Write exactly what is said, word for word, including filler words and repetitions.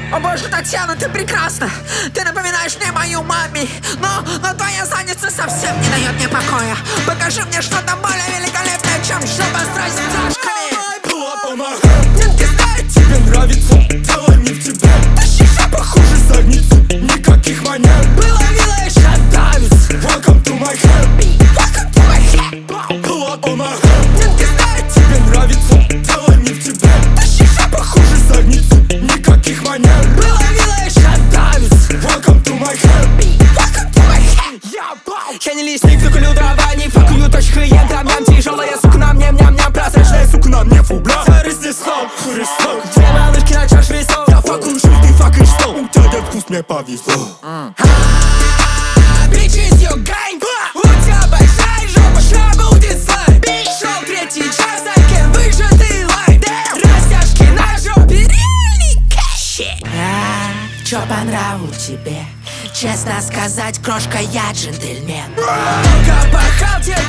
О боже, Татьяна, ты прекрасна. Ты напоминаешь мне мою маме. Но, но твоя задница совсем не дает мне покоя. Покажи мне что-то более великолепное, чем шоба с растяжками. Детки, знают, тебе нравится. Дело не в тебе. Тащи же похуже задницу. Никаких манер. Было милое, шатавец. Welcome to my head. Welcome to my head. Pull up on my head. Детки, знают, тебе нравится. Дело не в тебе. Тащи же похуже задницу. Никаких манер. Было милое, шатавец. Welcome to my head. Welcome to my head. Я не лесник, выкулю дрова, не факую точку клиентам. Ням тяжелая сука на мне, ням-ням, прозрачная сука на мне, фу, бля. Разнесло, христок. Две малышки на чаш весов. Я факую, что ты факаешь, что у тебя нет вкус, мне повезло. Bitches, you gang. У тебя большая жопа, что будет слайм. Шел третий час, таким выжатый лайм. Растяжки на жопе, реальный кэши. А, чё по нраву тебе? Честно сказать, крошка, я джентльмен. Много пахал, тебе